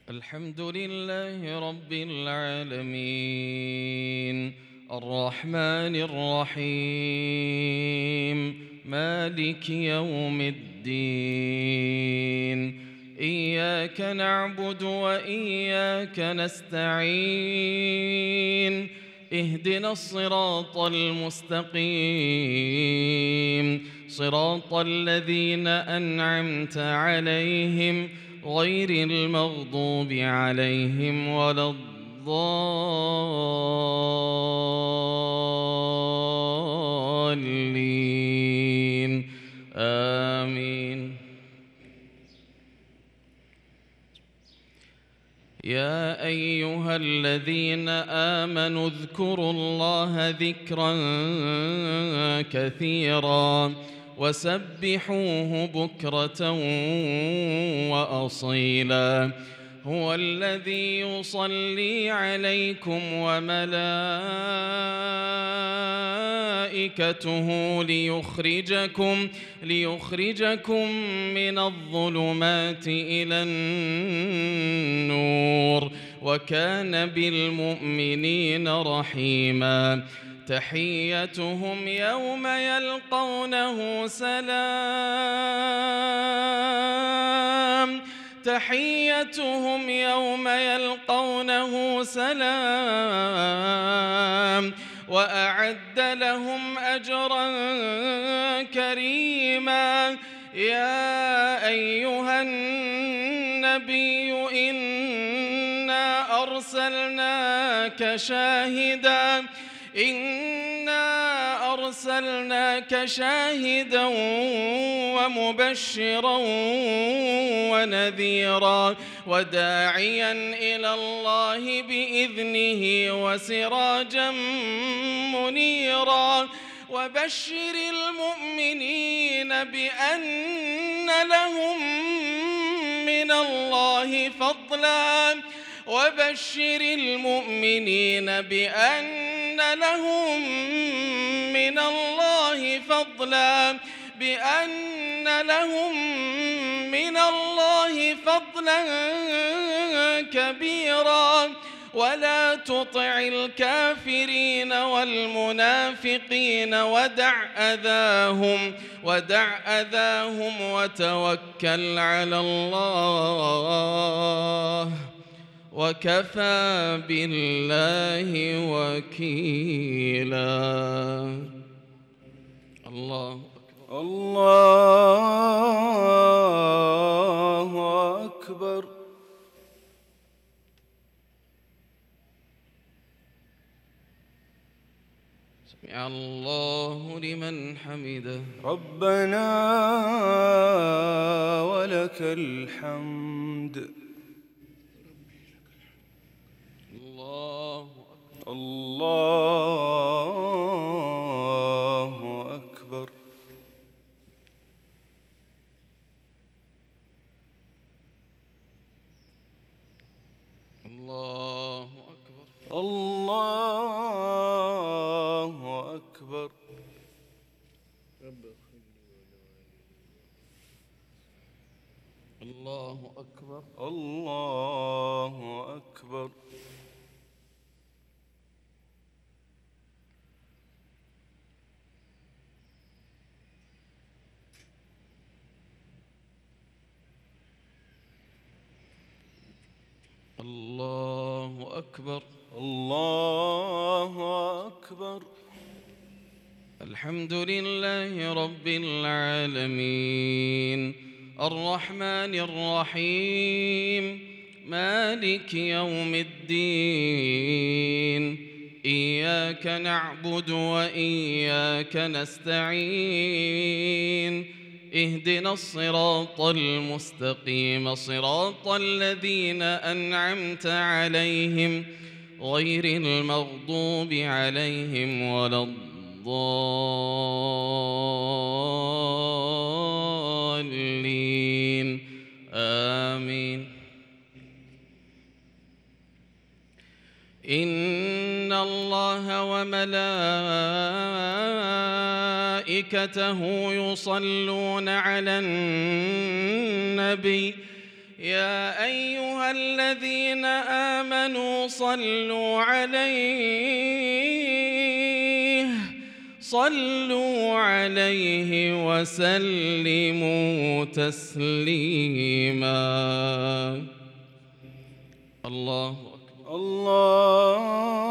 الحمد لله رب العالمين الرحمن الرحيم مالك يوم الدين إياك نعبد وإياك نستعين اهدنا الصراط المستقيم صراط الذين أنعمت عليهم غير المغضوب عليهم ولا الضالين آمين. يا أيها الذين آمنوا اذكروا الله ذكرا كثيرا وسبحوه بكرة وأصيلا هو الذي يصلي عليكم وملائكته ليخرجكم من الظلمات إلى النور وكان بالمؤمنين رحيما تحيتهم يوم يلقونه سلام وأعد لهم أجرا كريما يا أيها النبي إنا أرسلناك شاهدا ومبشرا ونذيرا وداعيا إلى الله بإذنه وسراجا منيرا وبشر المؤمنين بأن لهم من الله فضلا كبيرا ولا تطع الكافرين والمنافقين ودع أذاهم وتوكل على الله وكفى بالله وكيلا. الله أكبر الله أكبر. سمع الله لمن حمده ربنا ولك الحمد. الله أكبر الله أكبر. الله أكبر الله أكبر. الله أكبر الله أكبر. الله أكبر الله أكبر. الحمد لله رب العالمين الرحمن الرحيم مالك يوم الدين إياك نعبد وإياك نستعين اهدنا الصراط المستقيم صراط الذين أنعمت عليهم غير المغضوب عليهم ولا الضالين آمين. إن الله وملائكته يصلون على النبي يا أيها الذين آمنوا صلوا عليه وسلموا تسليما. الله أكبر. الله